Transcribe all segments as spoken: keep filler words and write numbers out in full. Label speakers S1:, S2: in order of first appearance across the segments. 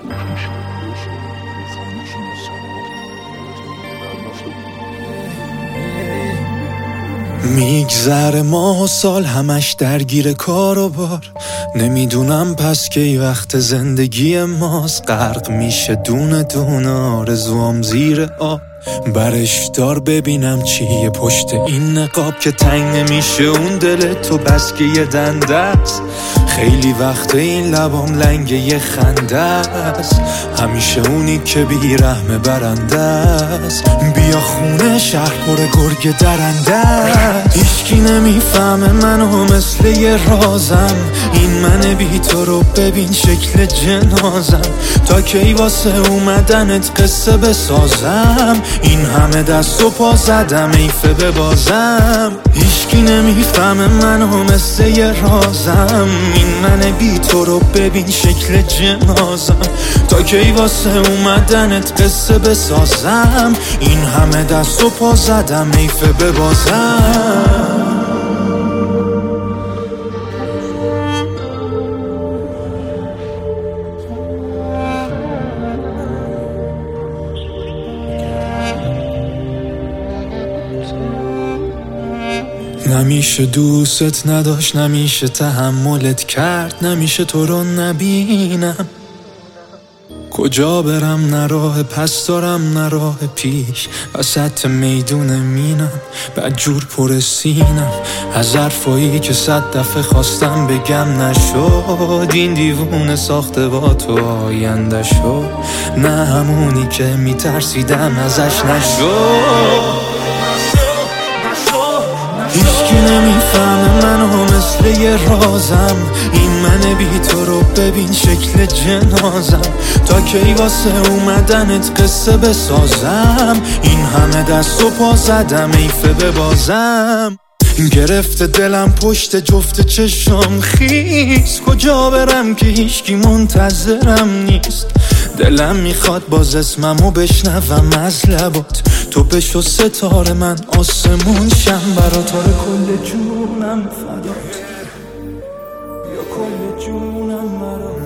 S1: میگذره ماه و سال همش درگیر کار و بار، نمیدونم پس کی وقت زندگی ماست. غرق میشه دونه دونه آرزوام زیر آب، برش دار ببینم چیه پشت این نقاب که تنگ نمیشه اون دل تو بس که یه دنده است. خیلی وقت این لبام لنگ یه خنده است، همیشه اونی که بیرحمه برنده است. بیا خونه شهر پر گرگ درنده است، هیچکی نمیفهمه منو مثل یه رازم. این من بی تو رو ببین شکل جنازم، تا کی واسه اومدنت قصه بسازم. این همه دست و پا زدم ایفه ببازم، هیچکی نمیفهمه منو مثل یه رازم. این من بی تو رو ببین شکل جنازم، تا کی واسه اومدنت قصه بسازم. این همه دست و پا زدم ایفه ببازم. نمیشه دوست نداشت، نمیشه تحملت کرد، نمیشه تو رو نبینم. کجا برم نه راه پس دارم نه راه پیش، وسط میدون مینم بدجور پر سینم. از حرفایی که صد دفعه خواستم بگم نشد، این دیوونه ساخته با تو آینده شد. نه همونی که میترسیدم ازش نشد. هیچکی نمیفهمه منو مثل یه رازم، این من بی تو رو ببین شکل جنازم. تا کی واسه اومدنت قصه بسازم، این همه دست و پا زدم ایفه ببازم. گرفته دلم پشت جفت چشم خیس، کجا برم که هیچکی منتظرم نیست. دلم میخواد باز اسممو بشنوم از لبات، تو بشو ستاره من آسمون شم برات. آره کل جونم فدات، یا کل جونم برات.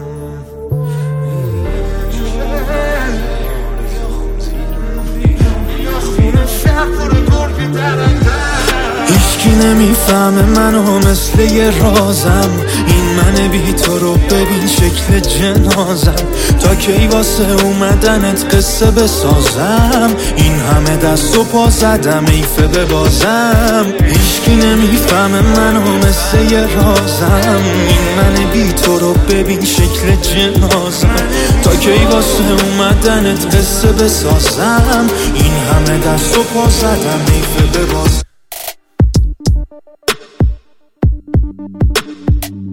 S1: هیچکی نمیفهمه منو مثل یه رازم، این من بی تو رو ببین شکل جنازم. تا کی واسه اومدنت قصه بسازم، این همه دست و پا زدم ایفه ببازم. هیچکی نمیفهمه منو مثل یه رازم، این من بی تو رو ببین شکل جنازم. تا کی واسه اومدنت قصه بسازم، این همه دست و پا زدم ایفه ببازم.